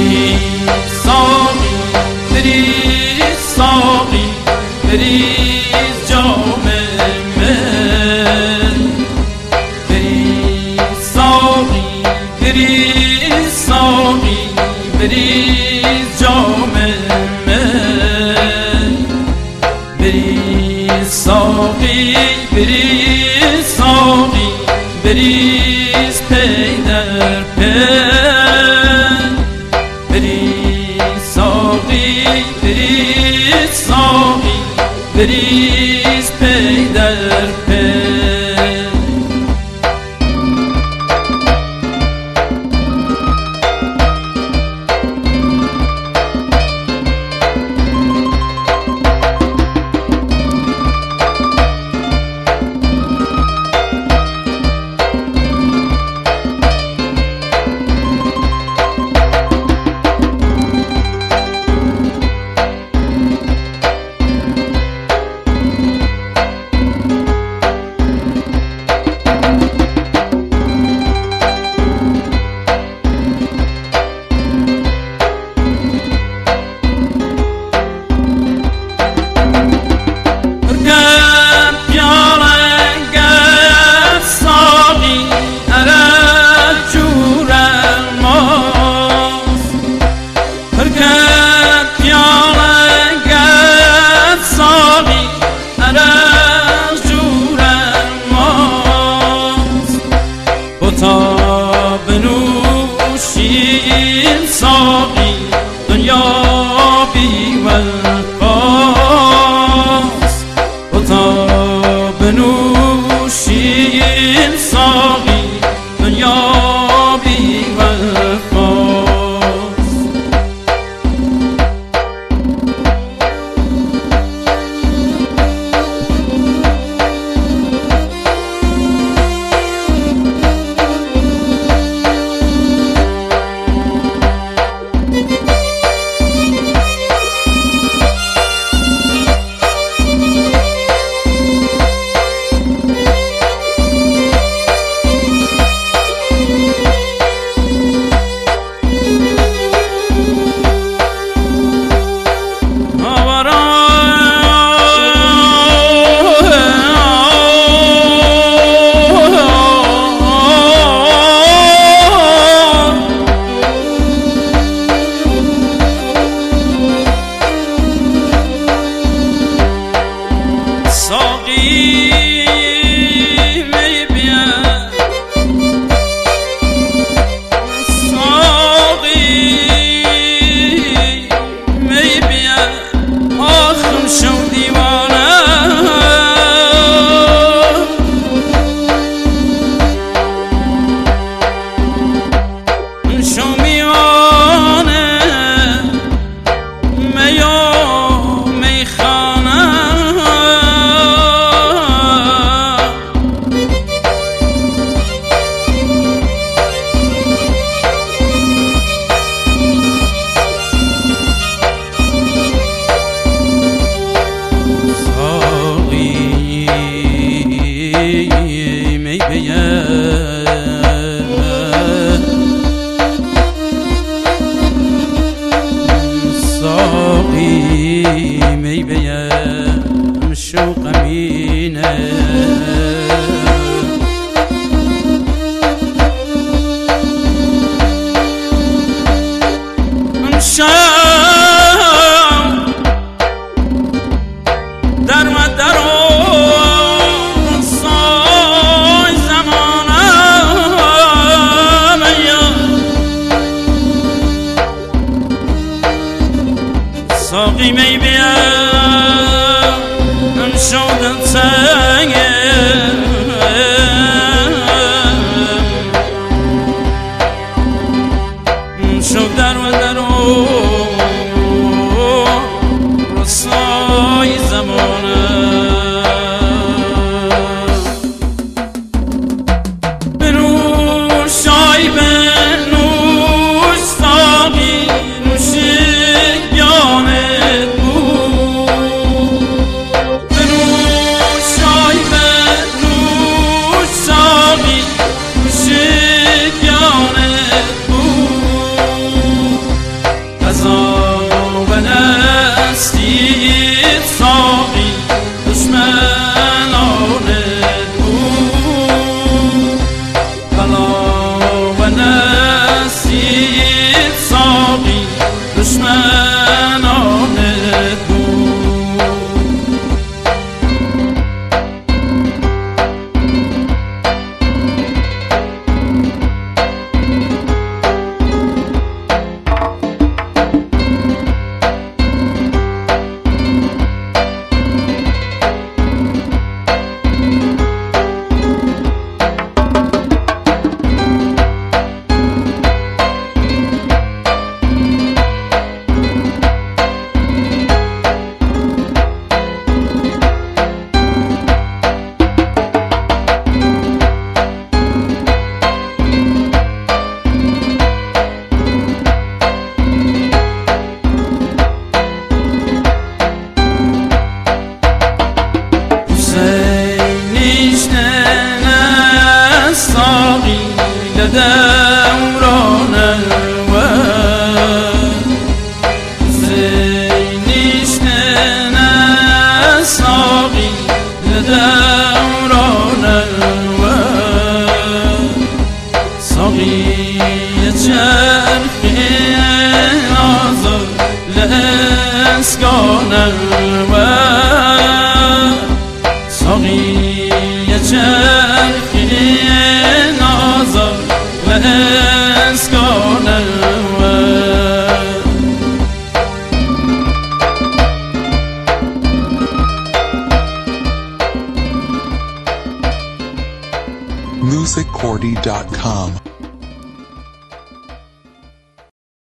بریز ساقی بریز ساقی بریز جام من بریز ساقی بریز ساقی بریز جام من بریز ساقی بریز ساقی بریز پی در پی بریز ساقی بریز ساقی بریز پی در پی تا بنوشیم ساقی دنیا بی وفاست تا بنوشیم ساقی دنیا بی وفاست می بیم شوق مینه در و در سای زمانم ساقی می بیم شودن سنگه شود در و در رسای زمانه بنوش آی بنوش ساقی نوشی جانت بود بنوش آی بنوش ساقی نوشی جانت بود عذاب نستید ساقی دشمنان بود بلا نستید ساقی دشمنان دوران الوقت زینیش نساقی لدوران الوقت ساقی چرخی آزر لاسکان الوقت ساقی چرخی آزر اسکان musiccordy.com